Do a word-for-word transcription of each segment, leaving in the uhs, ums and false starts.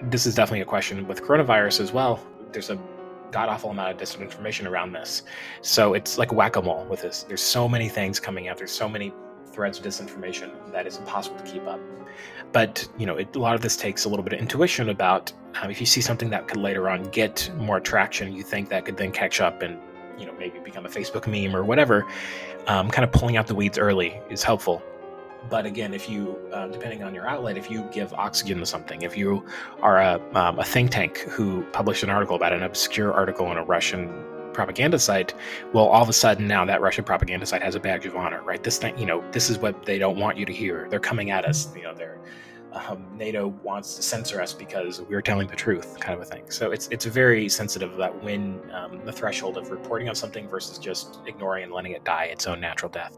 this is definitely a question with coronavirus as well. There's a god-awful amount of disinformation around this. So it's like whack-a-mole with this. There's so many things coming out. There's so many threads of disinformation that it's impossible to keep up. But, you know, it, a lot of this takes a little bit of intuition about um, if you see something that could later on get more traction, you think that could then catch up and, you know, maybe become a Facebook meme or whatever, um, kind of pulling out the weeds early is helpful. But again, if you, uh, depending on your outlet, if you give oxygen to something, if you are a, um, a think tank who published an article about an obscure article on a Russian propaganda site, well, all of a sudden now that Russian propaganda site has a badge of honor, right? This thing, you know, this is what they don't want you to hear. They're coming at us, you know, they're, um, NATO wants to censor us because we're telling the truth, kind of a thing. So it's it's very sensitive about when um, the threshold of reporting on something versus just ignoring and letting it die its own natural death.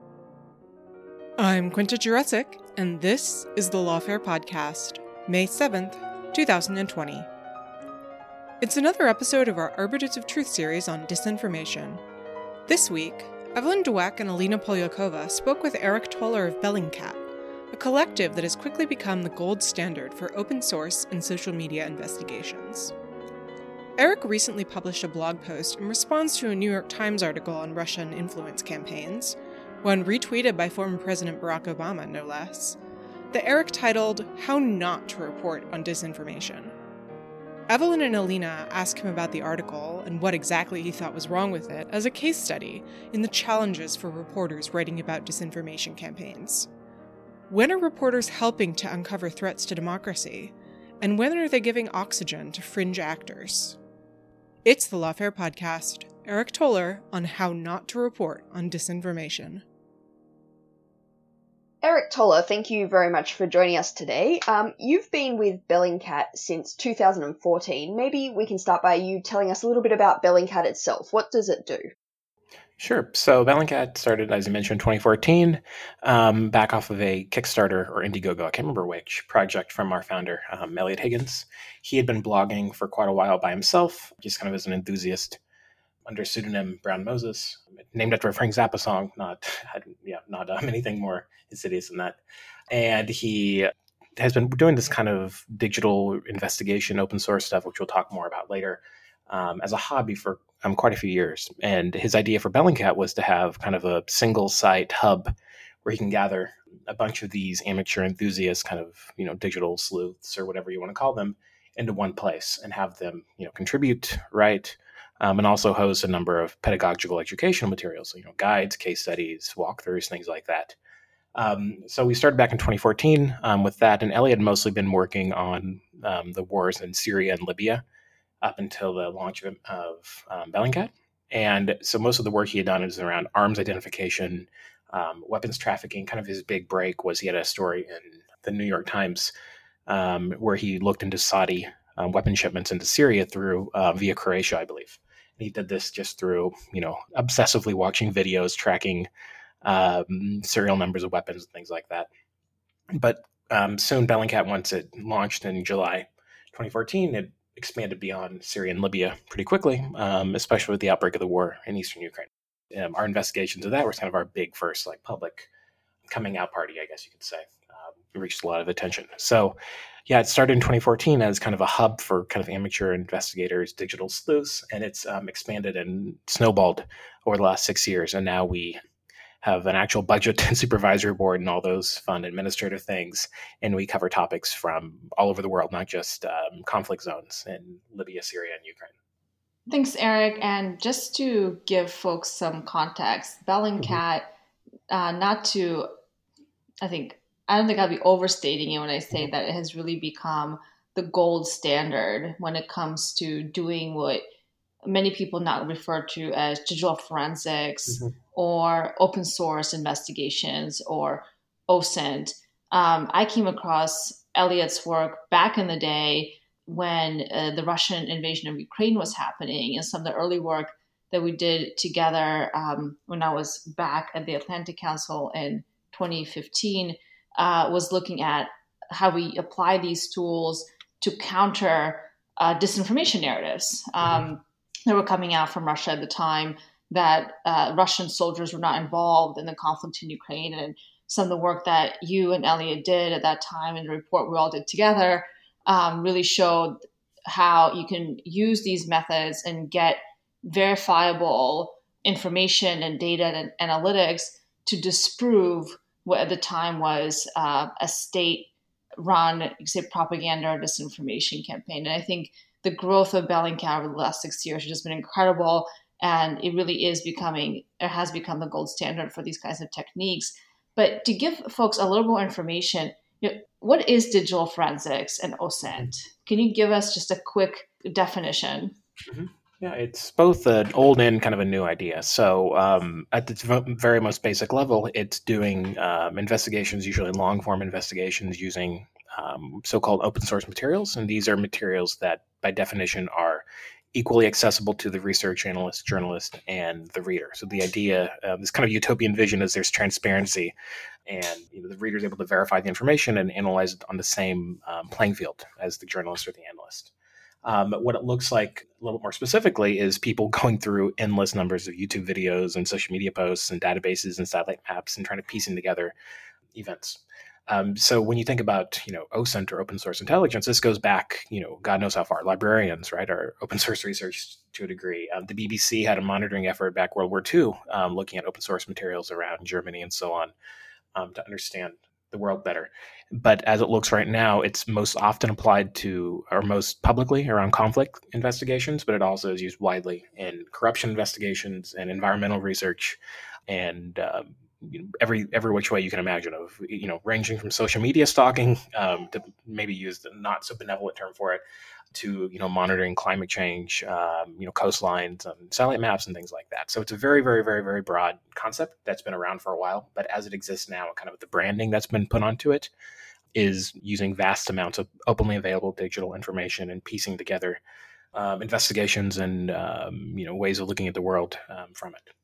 I'm Quinta Jurecic, and this is the Lawfare Podcast, May seventh, twenty twenty. It's another episode of our Arbiters of Truth series on disinformation. This week, Evelyn Dweck and Alina Polyakova spoke with Eric Toller of Bellingcat, a collective that has quickly become the gold standard for open source and social media investigations. Eric recently published a blog post in response to a New York Times article on Russian influence campaigns, one retweeted by former President Barack Obama, no less, that Eric titled, How Not to Report on Disinformation. Evelyn and Alina asked him about the article and what exactly he thought was wrong with it as a case study in the challenges for reporters writing about disinformation campaigns. When are reporters helping to uncover threats to democracy? And when are they giving oxygen to fringe actors? It's the Lawfare Podcast, Eric Toller on How Not to Report on Disinformation. Eric Toller, thank you very much for joining us today. Um, you've been with Bellingcat since two thousand fourteen. Maybe we can start by you telling us a little bit about Bellingcat itself. What does it do? Sure. So Bellingcat started, as you mentioned, in twenty fourteen, um, back off of a Kickstarter or Indiegogo, I can't remember which, project from our founder, um, Elliot Higgins. He had been blogging for quite a while by himself, just kind of as an enthusiast, under pseudonym Brown Moses, named after a Frank Zappa song, not yeah, not um, anything more insidious than that. And he has been doing this kind of digital investigation, open source stuff, which we'll talk more about later, um, as a hobby for um, quite a few years. And his idea for Bellingcat was to have kind of a single site hub where he can gather a bunch of these amateur enthusiasts, kind of, you know, digital sleuths or whatever you want to call them, into one place and have them, you know, contribute, write, Um, and also host a number of pedagogical educational materials, so, you know, guides, case studies, walkthroughs, things like that. Um, so we started back in twenty fourteen um, with that, and Elliot had mostly been working on um, the wars in Syria and Libya up until the launch of, of um, Bellingcat. And so most of the work he had done is around arms identification, um, weapons trafficking. Kind of his big break was he had a story in the New York Times um, where he looked into Saudi um, weapon shipments into Syria through uh, via Croatia, I believe. He did this just through, you know, obsessively watching videos, tracking um, serial numbers of weapons and things like that. But um, soon Bellingcat, once it launched in July twenty fourteen, it expanded beyond Syria and Libya pretty quickly, um, especially with the outbreak of the war in eastern Ukraine. Um, our investigations of that were kind of our big first, like, public coming out party, I guess you could say. Um, it reached a lot of attention. So yeah, it started in twenty fourteen as kind of a hub for kind of amateur investigators, digital sleuths, and it's um, expanded and snowballed over the last six years. And now we have an actual budget and supervisory board and all those fun administrative things. And we cover topics from all over the world, not just um, conflict zones in Libya, Syria, and Ukraine. Thanks, Eric. And just to give folks some context, Bellingcat, mm-hmm. uh, not to, I think, I don't think I'll be overstating it when I say that it has really become the gold standard when it comes to doing what many people now refer to as digital forensics mm-hmm. or open source investigations or O S I N T. Um, I came across Elliot's work back in the day when uh, the Russian invasion of Ukraine was happening, and some of the early work that we did together um, when I was back at the Atlantic Council in twenty fifteen uh, was looking at how we apply these tools to counter uh, disinformation narratives um, that were coming out from Russia at the time, that uh, Russian soldiers were not involved in the conflict in Ukraine. And some of the work that you and Elliot did at that time and the report we all did together um, really showed how you can use these methods and get verifiable information and data and analytics to disprove what at the time was uh, a state-run, say, propaganda or disinformation campaign. And I think the growth of Bellingcat over the last six years has just been incredible, and it really is becoming, it has become the gold standard for these kinds of techniques. But to give folks a little more information, you know, what is digital forensics and O S I N T? Can you give us just a quick definition? Mm-hmm. Yeah, it's both an old and kind of a new idea. So um, at the very most basic level, it's doing um, investigations, usually long-form investigations using um, so-called open source materials. And these are materials that, by definition, are equally accessible to the research analyst, journalist, and the reader. So the idea, uh, this kind of utopian vision, is there's transparency, and you know, the reader is able to verify the information and analyze it on the same um, playing field as the journalist or the analyst. Um, what it looks like a little more specifically is people going through endless numbers of YouTube videos and social media posts and databases and satellite maps and trying to piecing together events. Um, so when you think about, you know, O S I N T or open source intelligence, this goes back, you know, God knows how far. Librarians, right, are open source research to a degree. Um, the B B C had a monitoring effort back World War Two, um, looking at open source materials around Germany and so on, um, to understand the world better. But as it looks right now, it's most often applied to, or most publicly, around conflict investigations, but it also is used widely in corruption investigations and environmental research, and um, you know, every every which way you can imagine, of, you know, ranging from social media stalking, um, to maybe use the not so benevolent term for it, to, you know, monitoring climate change, um, you know, coastlines, and satellite maps and things like that. So it's a very, very, very, very broad concept that's been around for a while. But as it exists now, kind of the branding that's been put onto it is using vast amounts of openly available digital information and piecing together um, investigations and um, you know, ways of looking at the world um, from it.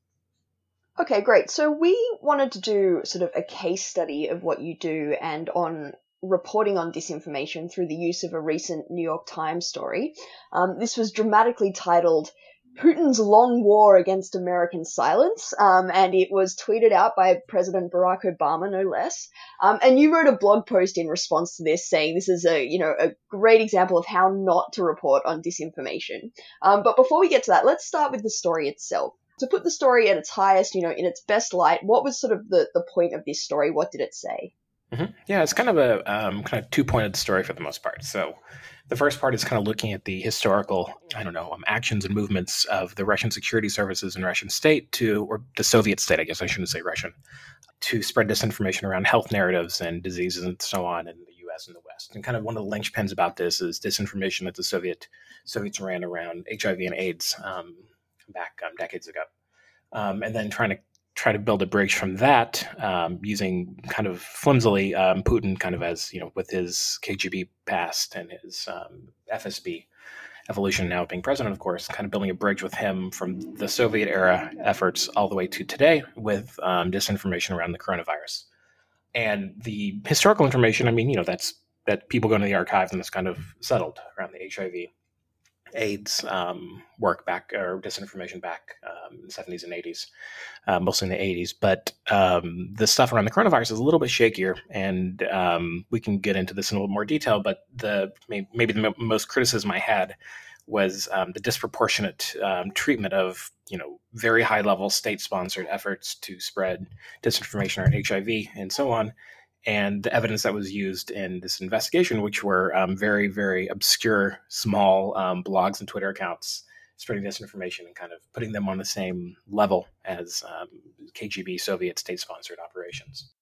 Okay, great. So we wanted to do sort of a case study of what you do and on reporting on disinformation through the use of a recent New York Times story. Um, this was dramatically titled Putin's Long War Against American Silence, um, and it was tweeted out by President Barack Obama, no less. Um, and you wrote a blog post in response to this saying this is a, you know, a great example of how not to report on disinformation. Um, but before we get to that, let's start with the story itself. To put the story at its highest, you know, in its best light, what was sort of the, the point of this story? What did it say? Mm-hmm. Yeah, it's kind of a um, kind of two-pointed story for the most part. So the first part is kind of looking at the historical, I don't know, um, actions and movements of the Russian security services and Russian state to, or the Soviet state, I guess I shouldn't say Russian, to spread disinformation around health narratives and diseases and so on in the U S and the West. And kind of one of the linchpins about this is disinformation that the Soviet Soviets ran around H I V and AIDS um, back um, decades ago. Um, and then trying to try to build a bridge from that um, using kind of flimsily um, Putin kind of as, you know, with his K G B past and his um, F S B evolution, now being president, of course, kind of building a bridge with him from the Soviet era efforts all the way to today with um, disinformation around the coronavirus. And the historical information, I mean, you know, that's that people go into the archives and it's kind of settled around the H I V AIDS um, work back, or disinformation back um, in the seventies and eighties, uh, mostly in the eighties. But um, the stuff around the coronavirus is a little bit shakier, and um, we can get into this in a little more detail. But the maybe the most criticism I had was um, the disproportionate um, treatment of, you know, very high level state sponsored efforts to spread disinformation around H I V and so on, and the evidence that was used in this investigation, which were um, very, very obscure, small um, blogs and Twitter accounts spreading disinformation and kind of putting them on the same level as um, K G B Soviet state-sponsored operations.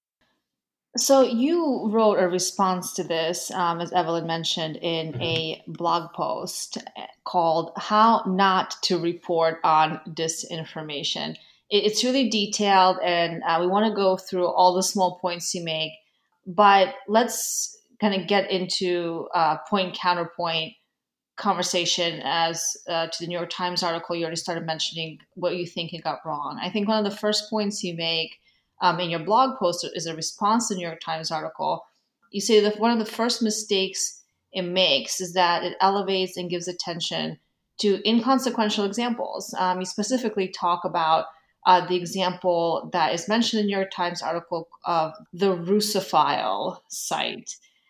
So you wrote a response to this, um, as Evelyn mentioned, in mm-hmm. a blog post called How Not to Report on Disinformation. It's really detailed, and uh, we want to go through all the small points you make. But let's kind of get into uh, point counterpoint conversation as uh, to the New York Times article. You already started mentioning what you think it got wrong. I think one of the first points you make um, in your blog post is a response to the New York Times article. You say that one of the first mistakes it makes is that it elevates and gives attention to inconsequential examples. Um, you specifically talk about Uh, the example that is mentioned in the New York Times article of the Russophile site.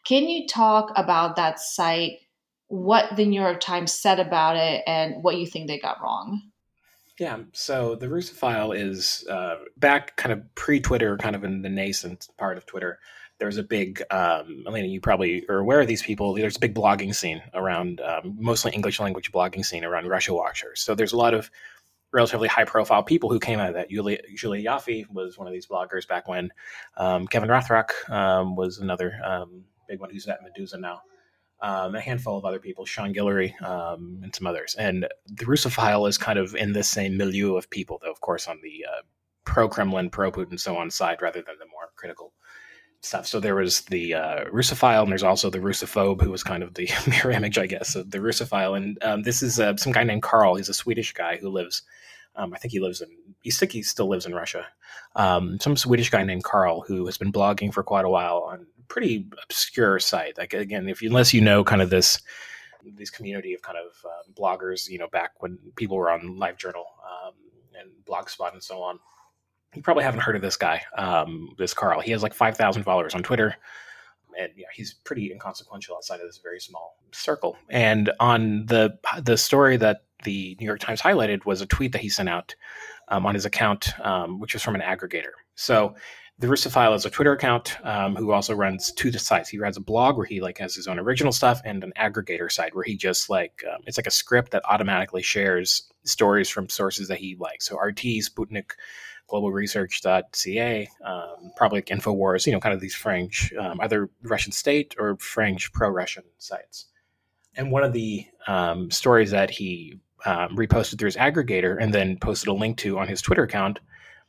Can you talk about that site, what the New York Times said about it, and what you think they got wrong? Yeah, so the Russophile is uh, back kind of pre-Twitter, kind of in the nascent part of Twitter. There's a big, um, Elena, you probably are aware of these people. There's a big blogging scene around, um, mostly English language blogging scene around Russia Watchers. So there's a lot of relatively high-profile people who came out of that. Julia, Julia Yaffe was one of these bloggers back when. Um, Kevin Rothrock um, was another um, big one who's at Medusa now. Um, a handful of other people, Sean Guillory, um, and some others. And the Russophile is kind of in this same milieu of people, though, of course, on the uh, pro-Kremlin, pro-Putin, so on side, rather than the more critical stuff. So there was the uh, Russophile, and there's also the Russophobe, who was kind of the mirror image, I guess, of the Russophile. And um, this is uh, some guy named Carl. He's a Swedish guy who lives, um, I think he lives in, I think he still lives in Russia. Um, some Swedish guy named Carl who has been blogging for quite a while on pretty obscure site. Like, again, if you, unless you know kind of this, this community of kind of uh, bloggers, you know, back when people were on LiveJournal um, and Blogspot and so on, you probably haven't heard of this guy, um, this Carl. He has like five thousand followers on Twitter. And yeah, he's pretty inconsequential outside of this very small circle. And on the the story that the New York Times highlighted was a tweet that he sent out um, on his account, um, which was from an aggregator. So the Russophile is a Twitter account um, who also runs two sites. He runs a blog where he like has his own original stuff, and an aggregator site where he just like um, it's like a script that automatically shares stories from sources that he likes. So R T, Sputnik, global research dot c a, um, probably like InfoWars, you know, kind of these French, um, either Russian state or French pro-Russian sites. And one of the um, stories that he um, reposted through his aggregator and then posted a link to on his Twitter account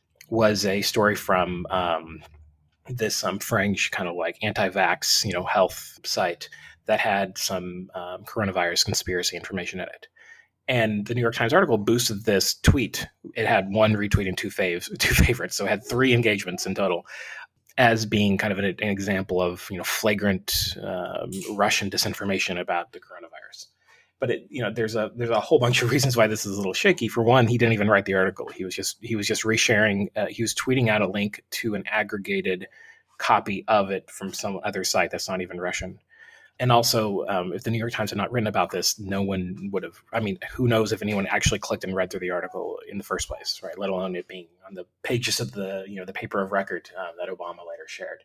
was a story from um, this um, French kind of like anti-vax, you know, health site that had some um, coronavirus conspiracy information in it. And the New York Times article boosted this tweet. It had one retweet and two faves, two favorites, so it had three engagements in total, as being kind of an, an example of, you know, flagrant um, Russian disinformation about the coronavirus. But it, you know, there's a there's a whole bunch of reasons why this is a little shaky. For one, he didn't even write the article. He was just he was just resharing. Uh, he was tweeting out a link to an aggregated copy of it from some other site that's not even Russian. And also, um, if the New York Times had not written about this, no one would have, I mean, who knows if anyone actually clicked and read through the article in the first place, right? Let alone it being on the pages of the, you know, the paper of record uh, that Obama later shared.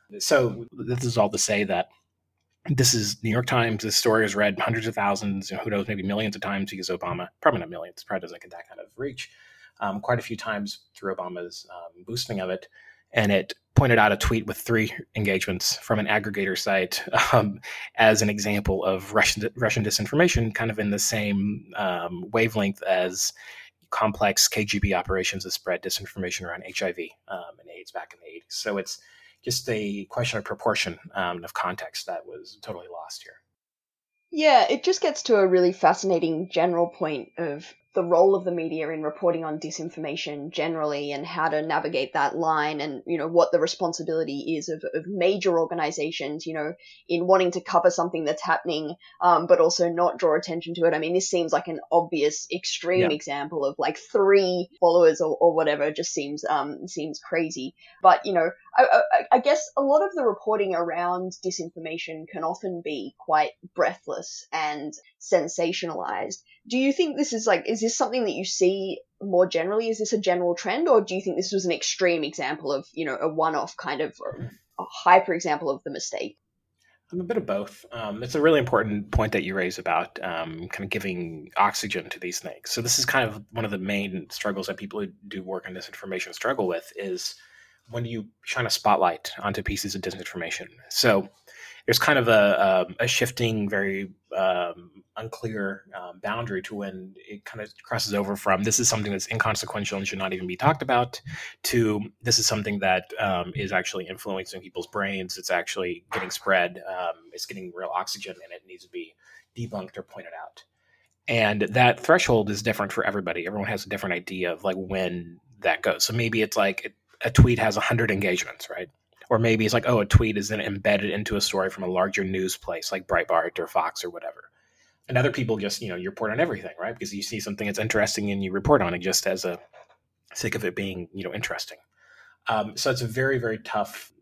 So this is all to say that this is New York Times. This story is read hundreds of thousands, you know, who knows, maybe millions of times because Obama, probably not millions, probably doesn't get that kind of reach, um, quite a few times through Obama's um, boosting of it. And it pointed out a tweet with three engagements from an aggregator site um, as an example of Russian Russian disinformation, kind of in the same um, wavelength as complex K G B operations that spread disinformation around H I V um, and AIDS back in the eighties. So it's just a question of proportion um, of context that was totally lost here. Yeah, it just gets to a really fascinating general point of the role of the media in reporting on disinformation generally and how to navigate that line and, you know, what the responsibility is of, of major organizations, you know, in wanting to cover something that's happening, um, but also not draw attention to it. I mean, this seems like an obvious extreme yeah. example of like three followers or, or whatever just seems, um, seems crazy. But, you know, I, I, I guess a lot of the reporting around disinformation can often be quite breathless and sensationalized. Do you think this is like, is this something that you see more generally? Is this a general trend, or do you think this was an extreme example of, you know, a one-off kind of a hyper example of the mistake? I'm a bit of both. Um, it's a really important point that you raise about um, kind of giving oxygen to these things. So this is kind of one of the main struggles that people who do work on disinformation struggle with is when you shine a spotlight onto pieces of disinformation. So there's kind of a, a, a shifting, very um, unclear um, boundary to when it kind of crosses over from this is something that's inconsequential and should not even be talked about to this is something that um, is actually influencing people's brains. It's actually getting spread. Um, it's getting real oxygen and it needs to be debunked or pointed out. And that threshold is different for everybody. Everyone has a different idea of like when that goes. So maybe it's like it, a tweet has one hundred engagements, right? Or maybe it's like, oh, a tweet is then embedded into a story from a larger news place like Breitbart or Fox or whatever. And other people just, you know, you report on everything, right? Because you see something that's interesting and you report on it just as a sake of it being, you know, interesting. Um, so it's a very, very tough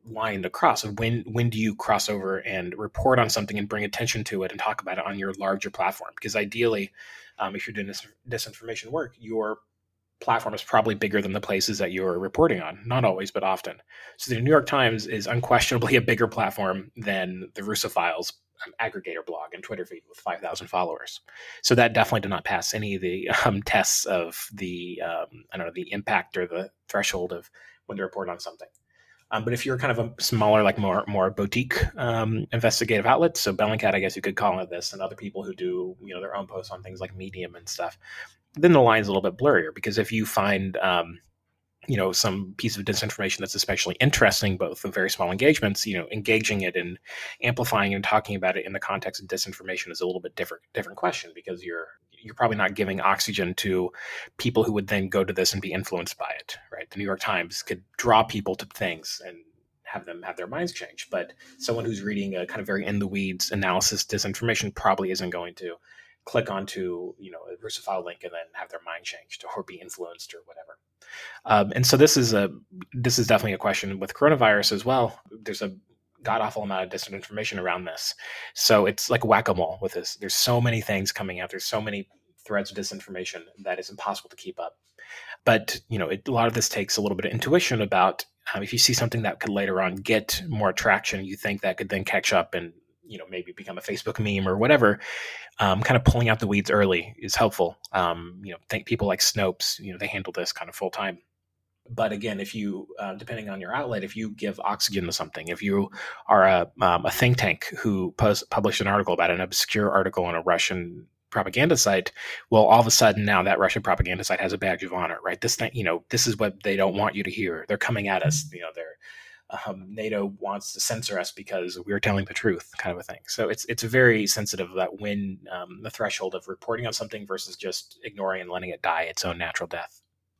line to cross of when when do you cross over and report on something and bring attention to it and talk about it on your larger platform? Because ideally, um, if you're doing this disinformation work, your platform is probably bigger than the places that you're reporting on. Not always, but often. So the New York Times is unquestionably a bigger platform than the Russophiles um, aggregator blog and Twitter feed with five thousand followers. So that definitely did not pass any of the um, tests of the, um, I don't know, the impact or the threshold of when to report on something. Um, but if you're kind of a smaller, like more more boutique um, investigative outlet, so Bellingcat, I guess you could call it this, and other people who do you know their own posts on things like Medium and stuff, then the line's a little bit blurrier, because if you find um, you know some piece of disinformation that's especially interesting, both of very small engagements, you know, engaging it and amplifying and talking about it in the context of disinformation is a little bit different different question, because you're you're probably not giving oxygen to people who would then go to this and be influenced by it, right? The New York Times could draw people to things and have them have their minds change, but someone who's reading a kind of very in the weeds analysis disinformation probably isn't going to click onto, you know, a Russophile link and then have their mind changed or be influenced or whatever. Um, and so this is a this is definitely a question with coronavirus as well. There's a god awful amount of disinformation around this. So it's like whack-a-mole with this. There's so many things coming out. There's so many threads of disinformation that it's impossible to keep up. But, you know, it, a lot of this takes a little bit of intuition about um, if you see something that could later on get more traction, you think that could then catch up and, you know, maybe become a Facebook meme or whatever, um, kind of pulling out the weeds early is helpful. Um, you know, think people like Snopes, you know, they handle this kind of full time. But again, if you, uh, depending on your outlet, if you give oxygen to something, if you are a, um, a think tank who post, published an article about an obscure article on a Russian propaganda site, well, all of a sudden now that Russian propaganda site has a badge of honor, right? This thing, you know, this is what they don't want you to hear. They're coming at us, you know, they're, um, NATO wants to censor us because we're telling the truth, kind of a thing. So it's it's very sensitive that when um, the threshold of reporting on something versus just ignoring and letting it die its own natural death.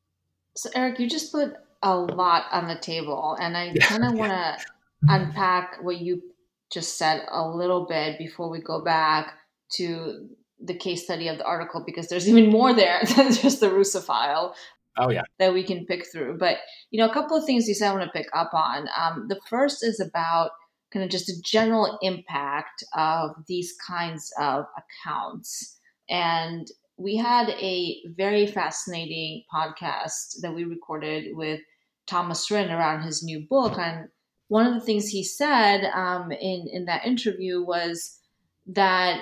So Eric, you just put a lot on the table, and I kind of want to unpack what you just said a little bit before we go back to the case study of the article, because there's even more there than just the Russophile. Oh, yeah. That we can pick through. But, you know, a couple of things you said I want to pick up on. Um, the first is about kind of just a general impact of these kinds of accounts. And we had a very fascinating podcast that we recorded with Thomas Rinn around his new book. And one of the things he said um, in, in that interview was that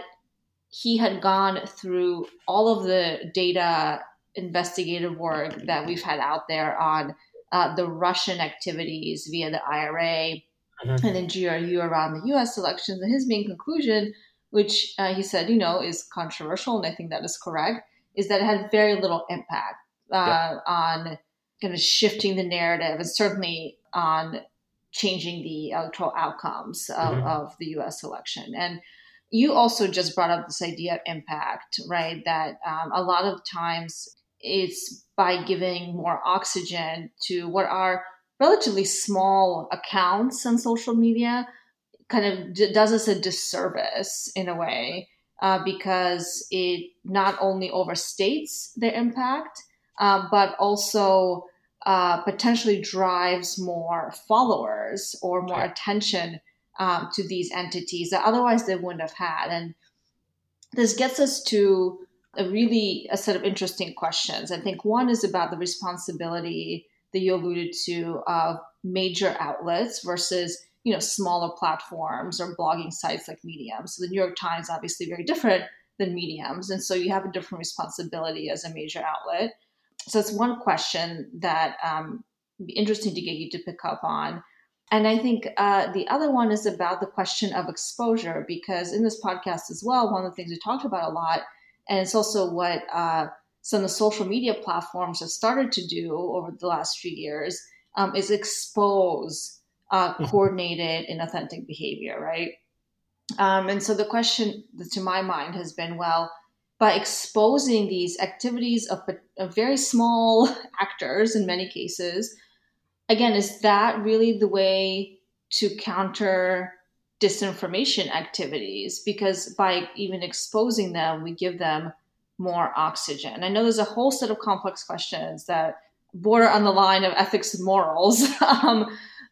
he had gone through all of the data investigative work that we've had out there on uh, the Russian activities via the I R A mm-hmm. and then G R U around the U S elections. And his main conclusion, which uh, he said, you know, is controversial, and I think that is correct, is that it had very little impact uh, yep. on kind of shifting the narrative and certainly on changing the electoral outcomes of, mm-hmm. of the U S election. And you also just brought up this idea of impact, right? That um, a lot of times it's by giving more oxygen to what are relatively small accounts on social media, kind of d- does us a disservice in a way, uh, because it not only overstates their impact, uh, but also uh, potentially drives more followers or more attention um, to these entities that otherwise they wouldn't have had. And this gets us to a really a set of interesting questions. I think one is about the responsibility that you alluded to of major outlets versus, you know, smaller platforms or blogging sites like Medium. So the New York Times, obviously very different than Mediums. And so you have a different responsibility as a major outlet. So it's one question that um, would be interesting to get you to pick up on. And I think uh, the other one is about the question of exposure, because in this podcast as well, one of the things we talked about a lot, and it's also what uh, some of the social media platforms have started to do over the last few years, um, is expose uh, coordinated and authentic behavior, right? Um, and so the question to my mind has been, well, by exposing these activities of, of very small actors in many cases, again, is that really the way to counter disinformation activities? Because by even exposing them, we give them more oxygen. I know there's a whole set of complex questions that border on the line of ethics and morals. um,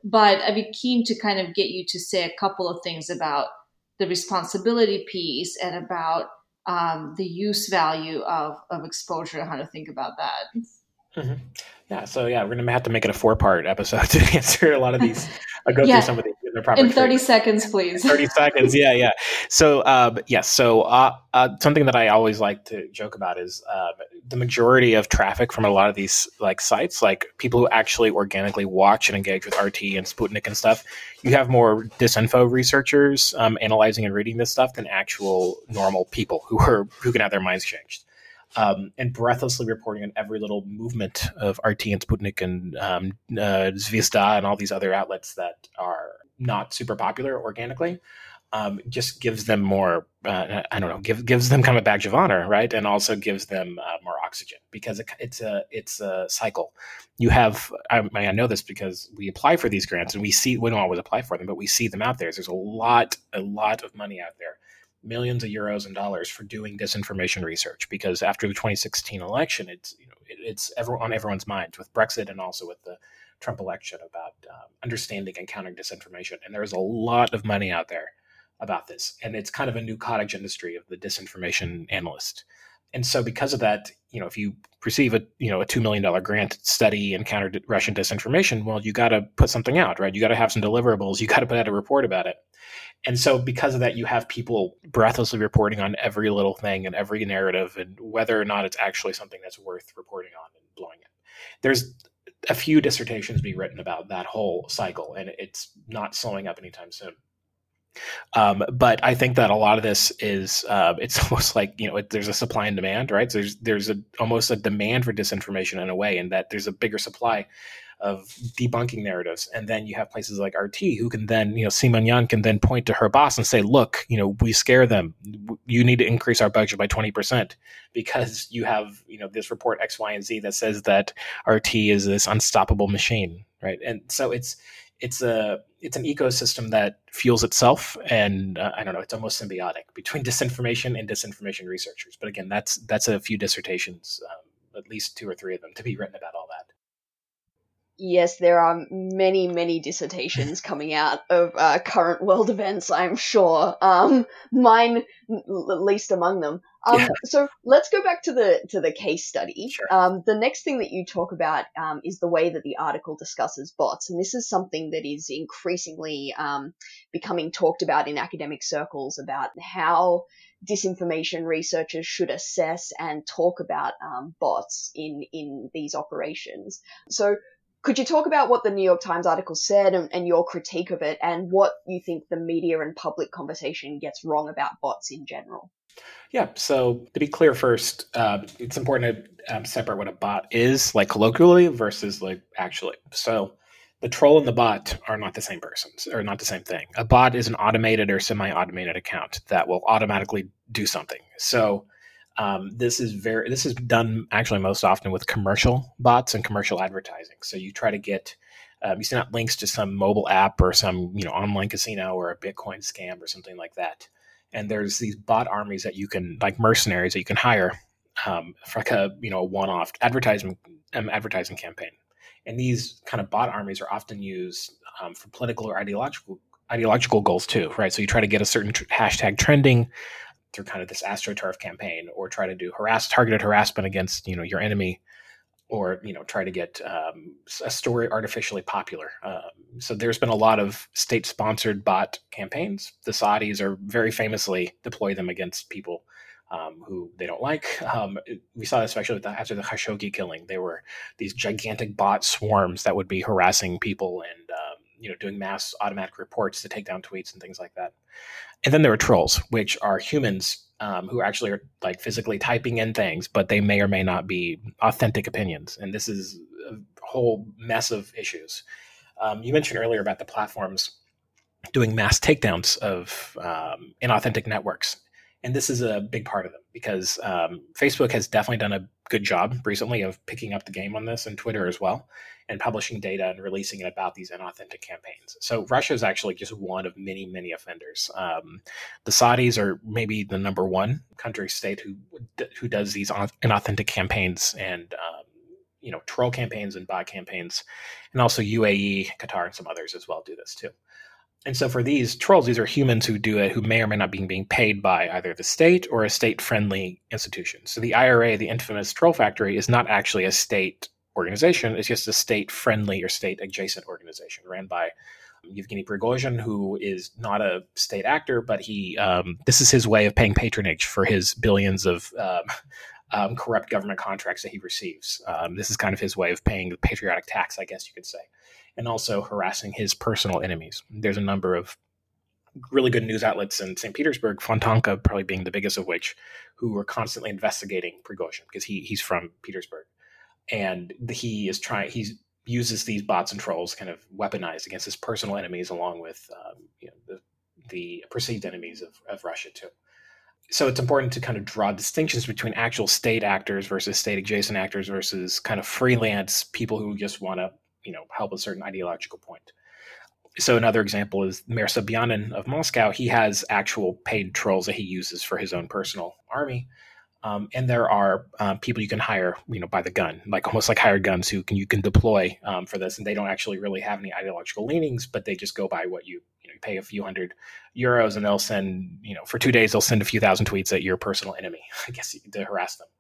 But I'd be keen to kind of get you to say a couple of things about the responsibility piece and about um, the use value of, of exposure and how to think about that. Mm-hmm. Yeah, so yeah, we're gonna have to make it a four-part episode to answer a lot of these. I'll go yeah. through some of these in the proper in thirty treatment. seconds, please. thirty seconds, yeah, yeah. So, um, yes, yeah, so uh, uh, something that I always like to joke about is um, the majority of traffic from a lot of these like sites, like people who actually organically watch and engage with R T and Sputnik and stuff. You have more disinfo researchers um, analyzing and reading this stuff than actual normal people who are who can have their minds changed. Um, and breathlessly reporting on every little movement of R T and Sputnik and um, uh, Zvezda and all these other outlets that are not super popular organically, um, just gives them more, uh, I don't know, give, gives them kind of a badge of honor, right? And also gives them uh, more oxygen because it, it's a it's a cycle. You have, I, I know this because we apply for these grants and we see, we don't always apply for them, but we see them out there. There's a lot, a lot of money out there. Millions of euros and dollars for doing disinformation research, because after the twenty sixteen election, it's you know it, it's ever on everyone's minds with Brexit and also with the Trump election about um, understanding and countering disinformation. And there's a lot of money out there about this, and it's kind of a new cottage industry of the disinformation analyst. And so, because of that, you know, if you receive a you know a two million dollar grant to study and counter Russian disinformation, well, you got to put something out, right? You got to have some deliverables. You got to put out a report about it. And so because of that, you have people breathlessly reporting on every little thing and every narrative and whether or not it's actually something that's worth reporting on and blowing it. There's a few dissertations being written about that whole cycle, and it's not slowing up anytime soon. Um, but I think that a lot of this is, uh, it's almost like, you know, it, there's a supply and demand, right? So there's, there's a, almost a demand for disinformation in a way, and that there's a bigger supply of debunking narratives. And then you have places like R T who can then, you know, Simonyan can then point to her boss and say, look, you know, we scare them. You need to increase our budget by twenty percent because you have, you know, this report X, Y, and Z that says that R T is this unstoppable machine, right? And so it's, it's a, it's an ecosystem that fuels itself. And uh, I don't know, it's almost symbiotic between disinformation and disinformation researchers. But again, that's, that's a few dissertations, um, at least two or three of them to be written about all that. Yes, there are many, many dissertations coming out of uh, current world events, I'm sure. Um, mine, l- least among them. Um, yeah. So let's go back to the to the case study. Sure. Um, the next thing that you talk about um, is the way that the article discusses bots, and this is something that is increasingly um, becoming talked about in academic circles about how disinformation researchers should assess and talk about um, bots in in these operations. So could you talk about what the New York Times article said and, and your critique of it, and what you think the media and public conversation gets wrong about bots in general? Yeah, so to be clear first, uh, it's important to um, separate what a bot is, like colloquially, versus like actually. So the troll and the bot are not the same persons, or not the same thing. A bot is an automated or semi-automated account that will automatically do something. So Um, this is very, this is done actually most often with commercial bots and commercial advertising. So you try to get, um, you send out links to some mobile app or some, you know, online casino or a Bitcoin scam or something like that. And there's these bot armies that you can, like mercenaries that you can hire um, for like a, you know, a one-off advertising, um, advertising campaign. And these kind of bot armies are often used um, for political or ideological, ideological goals too, right? So you try to get a certain tr- hashtag trending through kind of this AstroTurf campaign, or try to do harass targeted harassment against, you know, your enemy, or, you know, try to get um, a story artificially popular. Um, so there's been a lot of state-sponsored bot campaigns. The Saudis are very famously deploy them against people um, who they don't like. Um, we saw this especially after the Khashoggi killing. There were these gigantic bot swarms that would be harassing people and, um, you know, doing mass automatic reports to take down tweets and things like that. And then there are trolls, which are humans um, who actually are like physically typing in things, but they may or may not be authentic opinions. And this is a whole mess of issues. Um, you mentioned earlier about the platforms doing mass takedowns of um, inauthentic networks. And this is a big part of them because um, Facebook has definitely done a good job recently of picking up the game on this, and Twitter as well, and publishing data and releasing it about these inauthentic campaigns. So Russia is actually just one of many, many offenders. Um, the Saudis are maybe the number one country state who who does these inauthentic campaigns and um, you know, troll campaigns and bot campaigns. And also U A E, Qatar, and some others as well do this too. And so for these trolls, these are humans who do it, who may or may not be being paid by either the state or a state-friendly institution. So the I R A, the infamous Troll Factory, is not actually a state organization. It's just a state-friendly or state-adjacent organization ran by Yevgeny Prigozhin, who is not a state actor, but he um, this is his way of paying patronage for his billions of um, um, corrupt government contracts that he receives. Um, this is kind of his way of paying the patriotic tax, I guess you could say, and also harassing his personal enemies. There's a number of really good news outlets in Saint Petersburg, Fontanka probably being the biggest of which, who are constantly investigating Prigozhin because he he's from Petersburg. And he is trying, he uses these bots and trolls kind of weaponized against his personal enemies, along with um, you know, the, the perceived enemies of, of Russia too. So it's important to kind of draw distinctions between actual state actors versus state adjacent actors versus kind of freelance people who just want to, you know, help a certain ideological point. So another example is Mayor Sobyanin of Moscow. He has actual paid trolls that he uses for his own personal army. Um, and there are um, people you can hire, you know, by the gun, like almost like hired guns who can you can deploy um, for this, and they don't actually really have any ideological leanings, but they just go by what you you know you pay a few hundred euros, and they'll send you know for two days they'll send a few thousand tweets at your personal enemy, I guess, to harass them.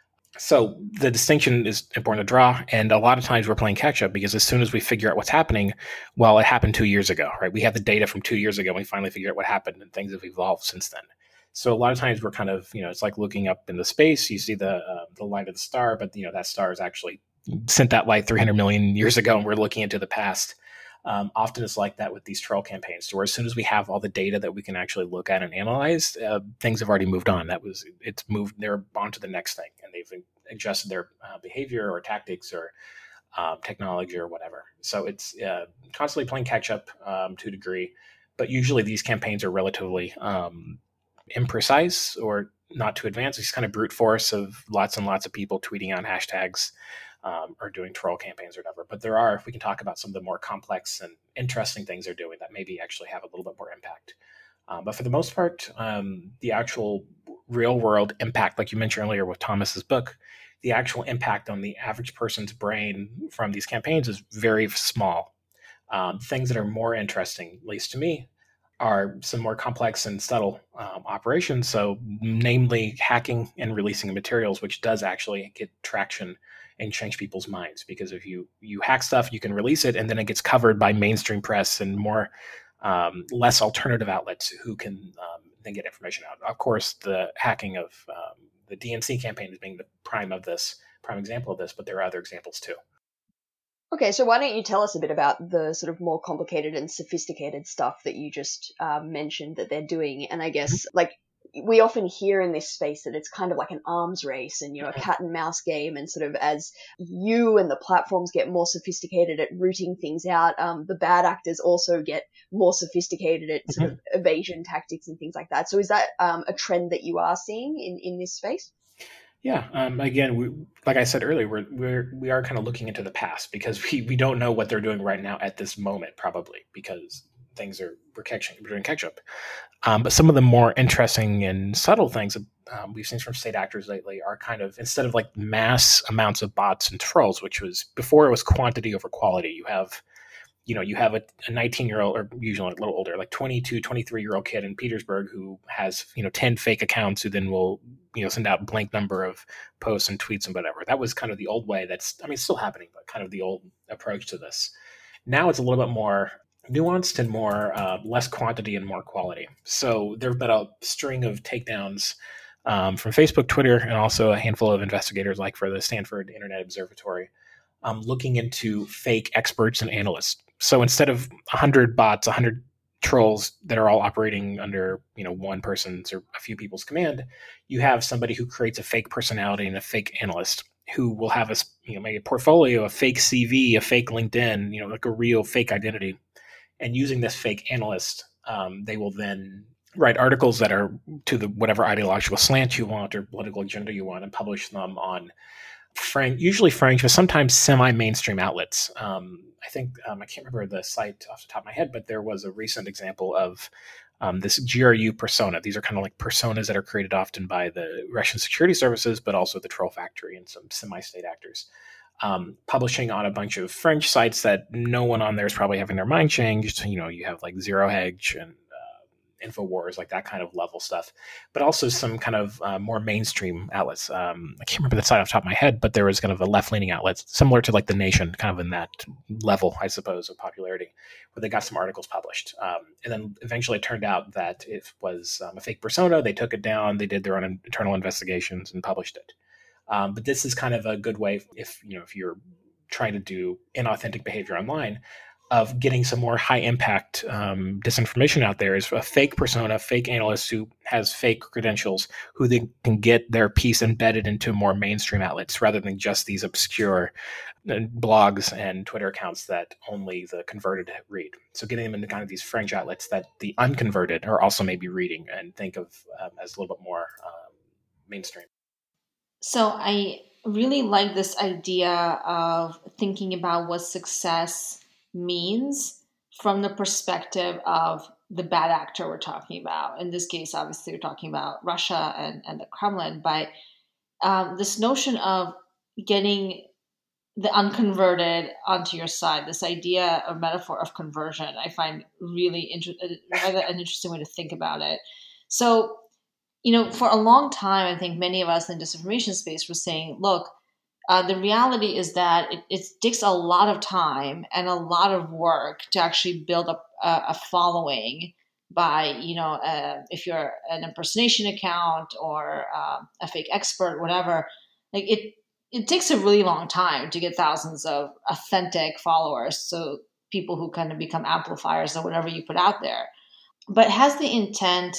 So the distinction is important to draw, and a lot of times we're playing catch up because as soon as we figure out what's happening, well, it happened two years ago, right? We have the data from two years ago, and we finally figure out what happened, and things have evolved since then. So a lot of times we're kind of, you know, it's like looking up in the space. You see the uh, the light of the star, but, you know, that star is actually sent that light three hundred million years ago, and we're looking into the past. Um, often it's like that with these troll campaigns, to where as soon as we have all the data that we can actually look at and analyze, uh, things have already moved on. That was, it's moved, they're on to the next thing, and they've adjusted their uh, behavior or tactics or um, technology or whatever. So it's uh, constantly playing catch up um, to a degree, but usually these campaigns are relatively um, imprecise or not too advanced. It's kind of brute force of lots and lots of people tweeting out hashtags um, or doing troll campaigns or whatever. But there are, if we can talk about some of the more complex and interesting things they're doing that maybe actually have a little bit more impact. Um, but for the most part, um, the actual real world impact, like you mentioned earlier with Thomas's book, the actual impact on the average person's brain from these campaigns is very small. Um, things that are more interesting, at least to me, are some more complex and subtle um, operations. So namely hacking and releasing of materials, which does actually get traction and change people's minds. Because if you, you hack stuff, you can release it, and then it gets covered by mainstream press and more um, less alternative outlets who can um, then get information out. Of course, the hacking of um, the D N C campaign is being the prime of this, prime example of this, but there are other examples too. Okay, so why don't you tell us a bit about the sort of more complicated and sophisticated stuff that you just uh, mentioned that they're doing? And I guess, like, we often hear in this space that it's kind of like an arms race and, you know, a cat and mouse game. And sort of as you and the platforms get more sophisticated at rooting things out, um, the bad actors also get more sophisticated at sort mm-hmm. of evasion tactics and things like that. So is that um, a trend that you are seeing in, in this space? Yeah. Um, again, we, like I said earlier, we're, we're, we are kind of looking into the past because we, we don't know what they're doing right now at this moment, probably because things are, we're catching, we're doing catch up. Um, but some of the more interesting and subtle things that um, we've seen from state actors lately are kind of, instead of like mass amounts of bots and trolls, which was before it was quantity over quality. You have, you know, you have a, a nineteen year old or usually a little older, like twenty-two, twenty-three year old kid in Petersburg who has, you know, ten fake accounts who then will, you know, send out a blank number of posts and tweets and whatever. That was kind of the old way. That's, I mean, it's still happening, but kind of the old approach to this. Now it's a little bit more nuanced and more, uh, less quantity and more quality. So there have been a string of takedowns um, from Facebook, Twitter, and also a handful of investigators like for the Stanford Internet Observatory um, looking into fake experts and analysts. So instead of one hundred bots, one hundred trolls that are all operating under, you know, one person's or a few people's command, you have somebody who creates a fake personality and a fake analyst who will have a, you know, maybe a portfolio, a fake C V, a fake LinkedIn, you know, like a real fake identity. And using this fake analyst, um, they will then write articles that are to the whatever ideological slant you want or political agenda you want and publish them on frank, usually French, but sometimes semi-mainstream outlets. Um, I think, um, I can't remember the site off the top of my head, but there was a recent example of um, this G R U persona. These are kind of like personas that are created often by the Russian security services, but also the Troll Factory and some semi-state actors. um, publishing on a bunch of French sites that no one on there is probably having their mind changed. You know, you have like Zero Hedge and uh, InfoWars, like that kind of level stuff, but also some kind of uh, more mainstream outlets. Um, I can't remember the site off the top of my head, but there was kind of a left-leaning outlet, similar to like The Nation, kind of in that level, I suppose, of popularity, where they got some articles published. Um, and then eventually it turned out that it was um, a fake persona. They took it down. They did their own internal investigations and published it. Um, but this is kind of a good way, if you know, if you're trying to do inauthentic behavior online, of getting some more high impact um, disinformation out there. Is a fake persona, fake analyst who has fake credentials, who they can get their piece embedded into more mainstream outlets rather than just these obscure blogs and Twitter accounts that only the converted read. So getting them into kind of these fringe outlets that the unconverted are also maybe reading and think of um, as a little bit more um, mainstream. So I really like this idea of thinking about what success means from the perspective of the bad actor we're talking about. In this case, obviously, we're talking about Russia and, and the Kremlin, but um, this notion of getting the unconverted onto your side, this idea or metaphor of conversion, I find really inter- rather an interesting way to think about it. So, you know, for a long time, I think many of us in the disinformation space were saying, look, uh, the reality is that it, it takes a lot of time and a lot of work to actually build up a, a following by, you know, uh, if you're an impersonation account or uh, a fake expert, whatever, like it, it takes a really long time to get thousands of authentic followers. So people who kind of become amplifiers of whatever you put out there. But has the intent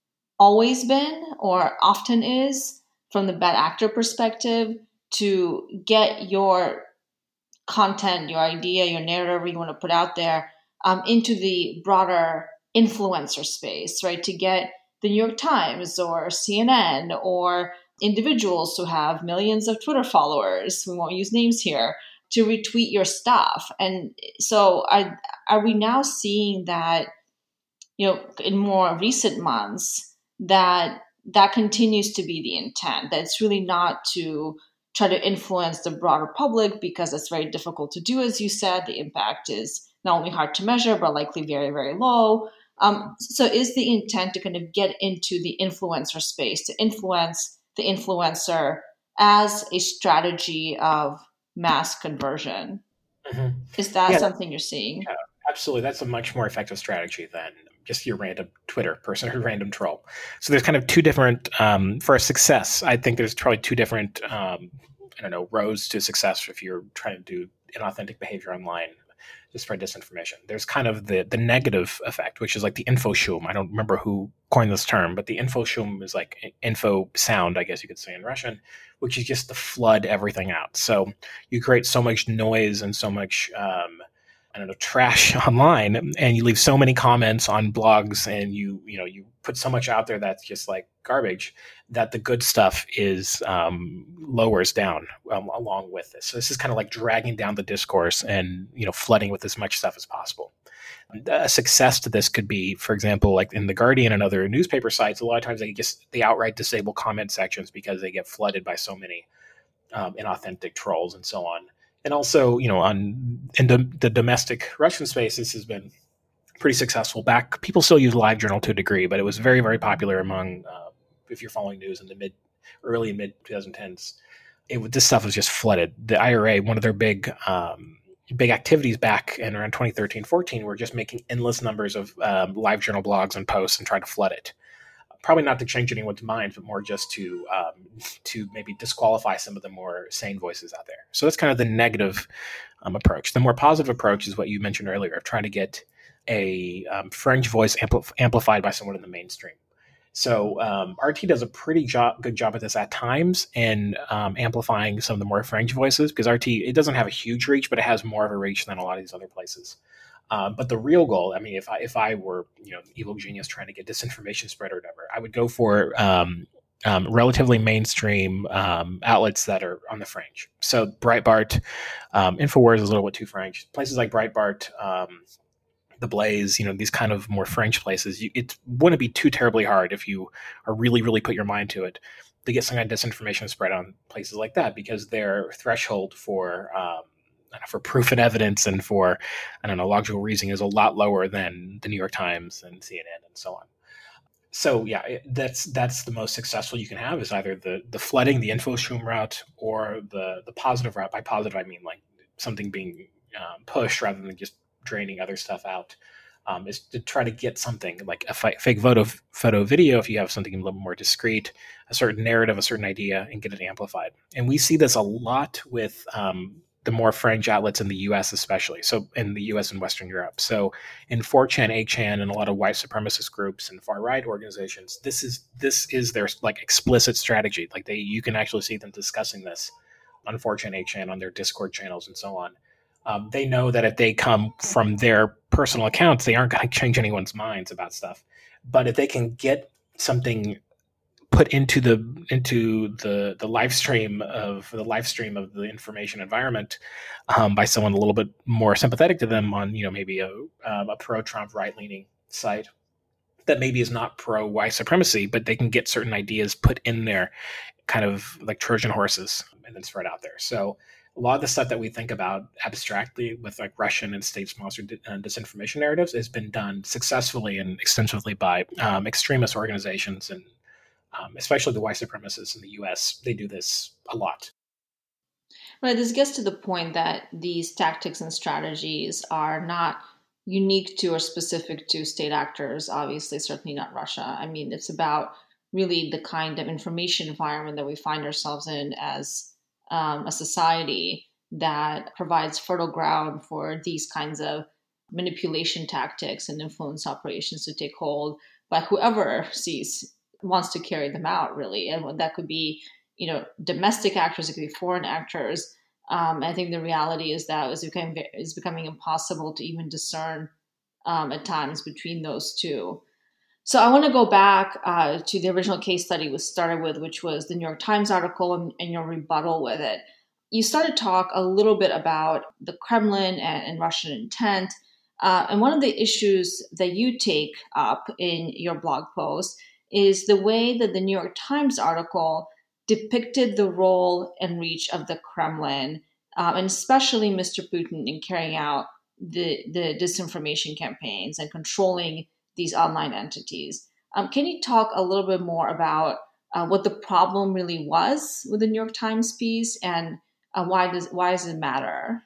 always been or often is, from the bad actor perspective, to get your content, your idea, your narrative you want to put out there um, into the broader influencer space, right? To get the New York Times or C N N or individuals who have millions of Twitter followers, we won't use names here, to retweet your stuff. And so I, are we now seeing that, you know, in more recent months, that that continues to be the intent, that it's really not to try to influence the broader public because it's very difficult to do, as you said. The impact is not only hard to measure, but likely very, very low. Um, so is the intent to kind of get into the influencer space, to influence the influencer as a strategy of mass conversion? Mm-hmm. Is that yeah, something you're seeing? Yeah, absolutely. That's a much more effective strategy than just your random Twitter person or random troll. So there's kind of two different, um, for a success, I think there's probably two different, um, I don't know, roads to success if you're trying to do inauthentic behavior online to spread disinformation. There's kind of the the negative effect, which is like the infoshum. I don't remember who coined this term, but the infoshum is like info sound, I guess you could say in Russian, which is just to flood everything out. So you create so much noise and so much um, I don't know, trash online, and you leave so many comments on blogs, and you, you know, you put so much out there that's just like garbage, that the good stuff is um, lowers down um, along with this. So this is kind of like dragging down the discourse and, you know, flooding with as much stuff as possible. A success to this could be, for example, like in The Guardian and other newspaper sites, a lot of times they just, they outright disable comment sections because they get flooded by so many um, inauthentic trolls and so on. And also, you know, on in the, the domestic Russian space, this has been pretty successful. Back, people still use LiveJournal to a degree, but it was very, very popular among, uh, if you're following news in the mid, early and mid twenty tens. It, this stuff was just flooded. The I R A, one of their big, um, big activities back in around twenty thirteen, fourteen, were just making endless numbers of um, LiveJournal blogs and posts and trying to flood it. Probably not to change anyone's mind, but more just to um, to maybe disqualify some of the more sane voices out there. So that's kind of the negative um, approach. The more positive approach is what you mentioned earlier, of trying to get a um, French voice ampl- amplified by someone in the mainstream. So um, R T does a pretty jo- good job at this at times in um, amplifying some of the more French voices, because R T, it doesn't have a huge reach, but it has more of a reach than a lot of these other places. Uh, but the real goal, I mean, if I if I were, you know, evil genius trying to get disinformation spread or whatever, I would go for um, um, relatively mainstream um, outlets that are on the fringe. So Breitbart, um, InfoWars is a little bit too French. Places like Breitbart, um, The Blaze, you know, these kind of more French places, you, it wouldn't be too terribly hard if you are really, really put your mind to it to get some kind of disinformation spread on places like that, because their threshold for um, I don't know, for proof and evidence and for, I don't know, logical reasoning is a lot lower than the New York Times and C N N and so on. So yeah, it, that's that's the most successful you can have, is either the the flooding, the info shoom route, or the the positive route. By positive, I mean like something being um, pushed rather than just draining other stuff out. Um, is to try to get something like a fi- fake photo, photo video, if you have something a little more discreet, a certain narrative, a certain idea, and get it amplified. And we see this a lot with um, the more French outlets in the U S especially, so in the U S and Western Europe. So in four chan, eight chan, and a lot of white supremacist groups and far-right organizations, this is this is their like explicit strategy. Like they, you can actually see them discussing this on four chan, eight chan, on their Discord channels and so on. Um, they know that if they come from their personal accounts, they aren't going to change anyone's minds about stuff. But if they can get something put into the into the the live stream of the live stream of the information environment um, by someone a little bit more sympathetic to them on, you know, maybe a um, a pro-Trump right-leaning site that maybe is not pro-white supremacy, but they can get certain ideas put in there, kind of like Trojan horses, and then spread out there. So a lot of the stuff that we think about abstractly with like Russian and state-sponsored disinformation narratives has been done successfully and extensively by um, extremist organizations, and um, especially the white supremacists in the U S. They do this a lot. Right. This gets to the point that these tactics and strategies are not unique to or specific to state actors, obviously, certainly not Russia. I mean, it's about really the kind of information environment that we find ourselves in as um, a society that provides fertile ground for these kinds of manipulation tactics and influence operations to take hold by whoever sees wants to carry them out, really. And that could be, you know, domestic actors, it could be foreign actors. Um, I think the reality is that it's becoming, it's becoming impossible to even discern um, at times between those two. So I want to go back uh, to the original case study we started with, which was the New York Times article and, and your rebuttal with it. You started to talk a little bit about the Kremlin and, and Russian intent. Uh, and one of the issues that you take up in your blog post is the way that the New York Times article depicted the role and reach of the Kremlin, um, and especially Mister Putin, in carrying out the, the disinformation campaigns and controlling these online entities. Um, can you talk a little bit more about uh, what the problem really was with the New York Times piece, and uh, why does why does it matter?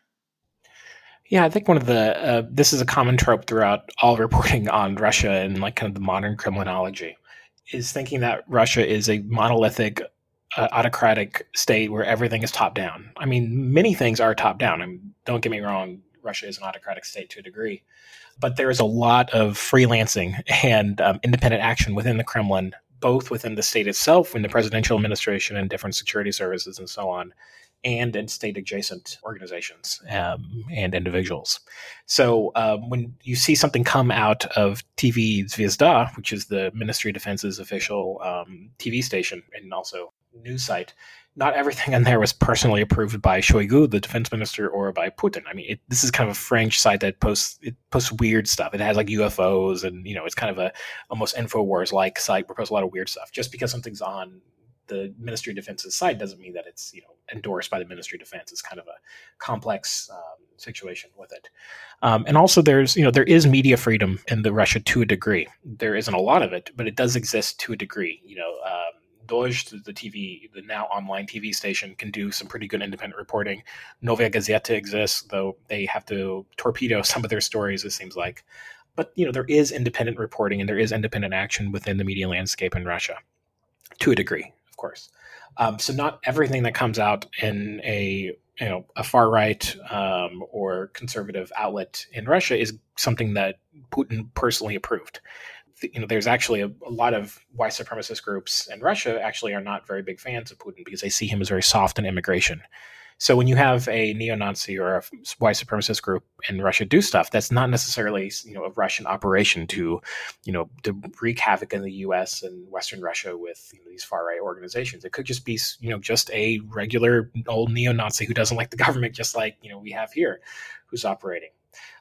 Yeah, I think one of the uh, this is a common trope throughout all reporting on Russia and like kind of the modern Kremlinology, is thinking that Russia is a monolithic, uh, autocratic state where everything is top down. I mean, many things are top down. I mean, don't get me wrong, Russia is an autocratic state to a degree, but there is a lot of freelancing and um, independent action within the Kremlin, both within the state itself, in the presidential administration and different security services and so on, and in state-adjacent organizations um, and individuals. So um, when you see something come out of T V Zvezda, which is the Ministry of Defense's official um, T V station and also news site, not everything in there was personally approved by Shoigu, the defense minister, or by Putin. I mean, it, this is kind of a French site that posts it posts weird stuff. It has like U F Os, and you know, it's kind of a almost InfoWars-like site where it posts a lot of weird stuff. Just because something's on the Ministry of Defense's site doesn't mean that it's, you know, endorsed by the Ministry of Defense. It's kind of a complex um, situation with it. Um, and also there's, you know, there is media freedom in the Russia to a degree. There isn't a lot of it, but it does exist to a degree. You know, um, Dozhd, the T V, the now online T V station, can do some pretty good independent reporting. Novaya Gazeta exists, though they have to torpedo some of their stories, it seems like. But, you know, there is independent reporting and there is independent action within the media landscape in Russia to a degree. Of course. Um, so not everything that comes out in a, you know, a far right um, or conservative outlet in Russia is something that Putin personally approved. You know, there's actually a, a lot of white supremacist groups in Russia actually are not very big fans of Putin because they see him as very soft in immigration. So when you have a neo-Nazi or a white supremacist group in Russia do stuff, that's not necessarily, you know, a Russian operation to, you know, to wreak havoc in the U S and Western Russia with, you know, these far-right organizations. It could just be, you know, just a regular old neo-Nazi who doesn't like the government, just like, you know, we have here, who's operating.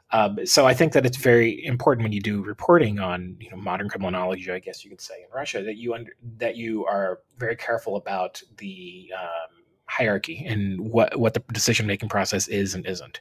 Um, so I think that it's very important when you do reporting on, you know, modern criminology, I guess you could say, in Russia, that you under, that you are very careful about the um, hierarchy and what what the decision making process is and isn't.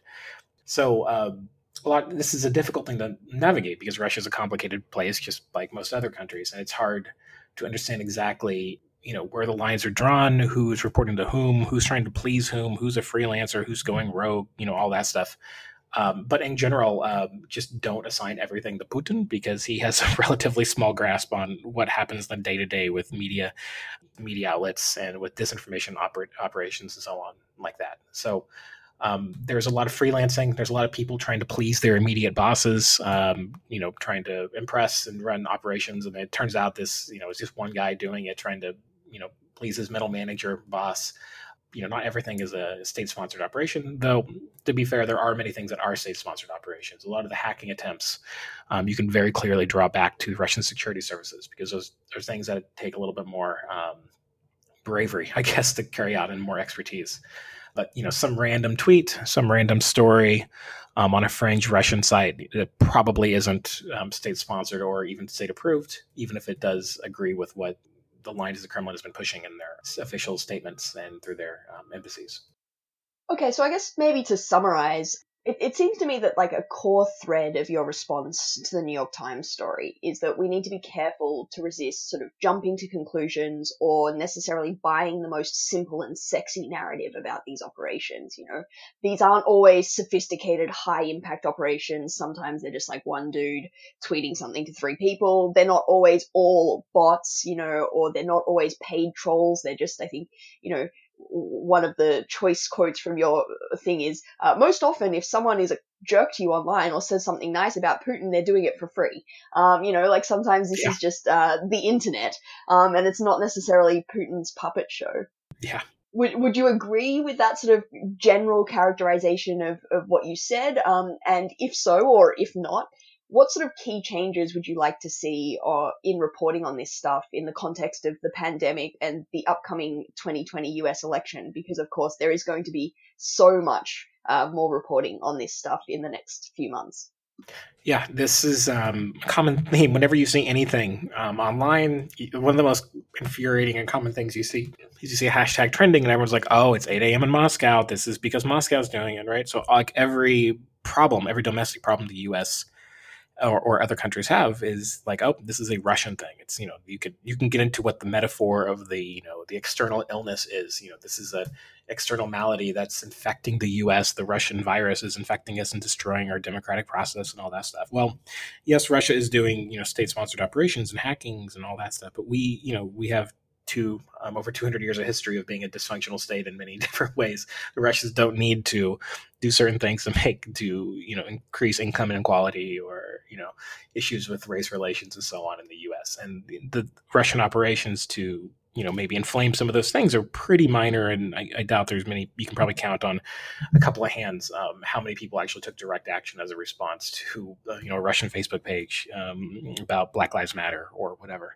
So um, a lot. This is a difficult thing to navigate because Russia is a complicated place, just like most other countries, and it's hard to understand exactly, you know, where the lines are drawn, who's reporting to whom, who's trying to please whom, who's a freelancer, who's going rogue, you know, all that stuff. Um, but in general, um, just don't assign everything to Putin because he has a relatively small grasp on what happens then day to day with media, media outlets, and with disinformation oper- operations and so on, like that. So um, there's a lot of freelancing. There's a lot of people trying to please their immediate bosses, um, you know, trying to impress and run operations. And it turns out this, you know, it's just one guy doing it, trying to, you know, please his middle manager, boss. You know, not everything is a state-sponsored operation, though, to be fair, there are many things that are state-sponsored operations. A lot of the hacking attempts, um, you can very clearly draw back to Russian security services because those are things that take a little bit more um, bravery, I guess, to carry out and more expertise. But, you know, some random tweet, some random story um, on a fringe Russian site that probably isn't um, state-sponsored or even state-approved, even if it does agree with what the lines the Kremlin has been pushing in their official statements and through their um, embassies. Okay, so I guess maybe to summarize, it, it seems to me that like a core thread of your response to the New York Times story is that we need to be careful to resist sort of jumping to conclusions or necessarily buying the most simple and sexy narrative about these operations. You know, these aren't always sophisticated, high impact operations. Sometimes they're just like one dude tweeting something to three people. They're not always all bots, you know, or they're not always paid trolls. They're just, I think, you know, one of the choice quotes from your thing is, uh, most often if someone is a jerk to you online or says something nice about Putin, they're doing it for free. Um, you know, like sometimes this yeah. is just uh, the internet, um, and it's not necessarily Putin's puppet show. Yeah. Would Would you agree with that sort of general characterization of, of what you said? Um, and if so, or if not, what sort of key changes would you like to see uh, in reporting on this stuff in the context of the pandemic and the upcoming twenty twenty U S election? Because, of course, there is going to be so much uh, more reporting on this stuff in the next few months. Yeah, this is um, a common theme. Whenever you see anything um, online, one of the most infuriating and common things you see is you see a hashtag trending and everyone's like, oh, it's eight a.m. in Moscow. This is because Moscow's doing it, right? So like every problem, every domestic problem the U S Or, or other countries have is like, oh, this is a Russian thing. It's, you know, you could you can get into what the metaphor of the, you know, the external illness is. You know, this is a external malady that's infecting the U S. The Russian virus is infecting us and destroying our democratic process and all that stuff. Well, yes, Russia is doing, you know, state-sponsored operations and hackings and all that stuff, but we, you know, we have two um, over two hundred years of history of being a dysfunctional state in many different ways. The Russians don't need to do certain things to make to, you know, increase income inequality or, you know, issues with race relations and so on in the U S. And the, the Russian operations to, you know, maybe inflame some of those things are pretty minor. And I, I doubt there's many, you can probably count on a couple of hands um, how many people actually took direct action as a response to, uh, you know, a Russian Facebook page um, about Black Lives Matter or whatever.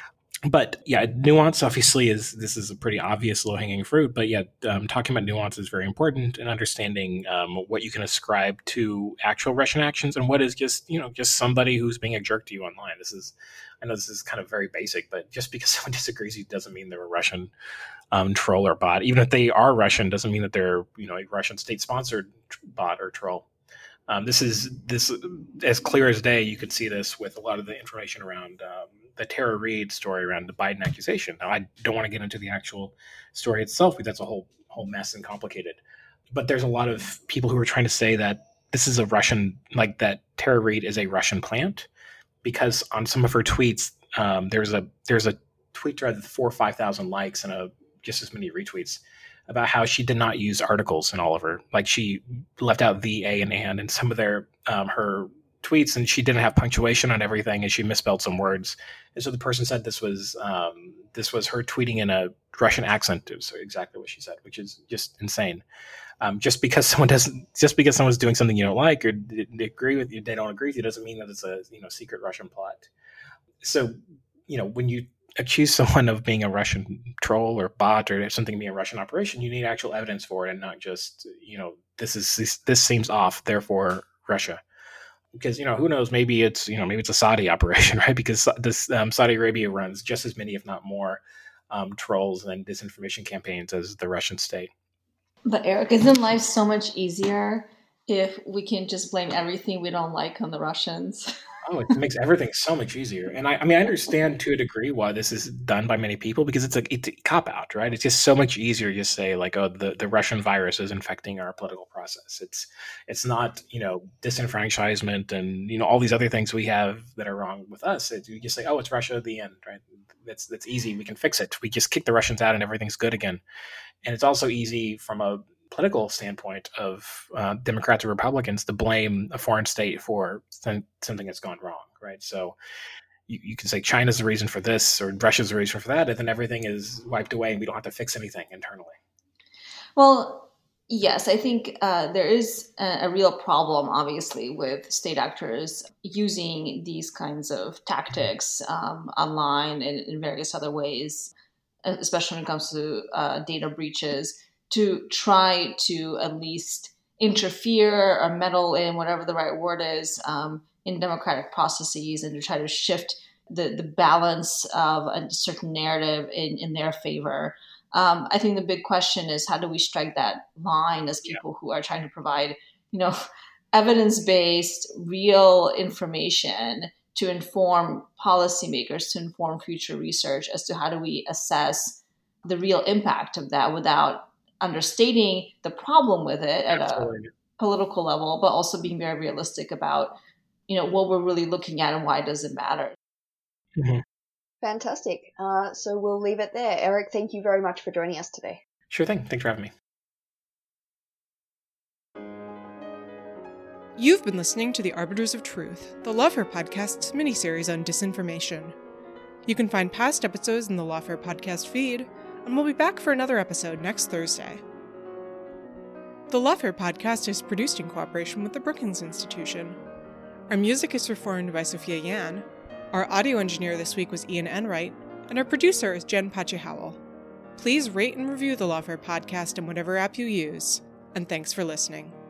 But yeah, nuance obviously is, this is a pretty obvious low hanging fruit, but yeah, um, talking about nuance is very important and understanding um, what you can ascribe to actual Russian actions and what is just, you know, just somebody who's being a jerk to you online. This is, I know this is kind of very basic, but just because someone disagrees with you doesn't mean they're a Russian um, troll or bot. Even if they are Russian, doesn't mean that they're, you know, a Russian state sponsored bot or troll. Um, this is this as clear as day. You could see this with a lot of the information around um, the Tara Reade story around the Biden accusation. Now, I don't want to get into the actual story itself because that's a whole whole mess and complicated. But there's a lot of people who are trying to say that this is a Russian, like that Tara Reade is a Russian plant, because on some of her tweets, um, there's a there's a tweet thread with four or five thousand likes and a just as many retweets about how she did not use articles in all of her, like she left out the, a, and and in some of their um, her tweets, and she didn't have punctuation on everything, and she misspelled some words. And so the person said this was um, this was her tweeting in a Russian accent. It was exactly what she said, which is just insane. Um, just because someone doesn't, just because someone's doing something you don't like or they, they agree with you, they don't agree with you, doesn't mean that it's a you know secret Russian plot. So you know when you accuse someone of being a Russian troll or bot or something being a Russian operation, you need actual evidence for it and not just, you know, this is this, this seems off, therefore Russia. because, you know, who knows, maybe it's, you know, maybe it's a Saudi operation, right? Because this um, Saudi Arabia runs just as many, if not more, um, trolls and disinformation campaigns as the Russian state. But Eric, isn't life so much easier if we can just blame everything we don't like on the Russians? Oh, it makes everything so much easier. And I, I mean, I understand to a degree why this is done by many people, because it's a, it's a cop out, right? It's just so much easier to say like, oh, the, the Russian virus is infecting our political process. It's, it's not, you know, disenfranchisement and, you know, all these other things we have that are wrong with us. It, you just say, oh, it's Russia, the end, right? That's, that's easy. We can fix it. We just kick the Russians out and everything's good again. And it's also easy from a political standpoint of uh, Democrats or Republicans to blame a foreign state for th- something that's gone wrong, right? So you, you can say China's the reason for this or Russia's the reason for that, and then everything is wiped away and we don't have to fix anything internally. Well, yes, I think uh, there is a, a real problem, obviously, with state actors using these kinds of tactics um, online and in various other ways, especially when it comes to uh, data breaches, to try to at least interfere or meddle in, whatever the right word is, um, in democratic processes, and to try to shift the, the balance of a certain narrative in, in their favor. Um, I think the big question is, how do we strike that line as people yeah. who are trying to provide, you know, evidence-based, real information to inform policymakers, to inform future research as to how do we assess the real impact of that without understating the problem with it at Absolutely. a political level, but also being very realistic about, you know, what we're really looking at and why does it matter. Mm-hmm. Fantastic. Uh, so we'll leave it there. Eric, thank you very much for joining us today. Sure thing. Thanks for having me. You've been listening to The Arbiters of Truth, the Lawfare Podcast's miniseries on disinformation. You can find past episodes in the Lawfare Podcast feed, and we'll be back for another episode next Thursday. The Lawfare Podcast is produced in cooperation with the Brookings Institution. Our music is performed by Sophia Yan. Our audio engineer this week was Ian Enright, and our producer is Jen Pachi-Howell. Please rate and review the Lawfare Podcast in whatever app you use, and thanks for listening.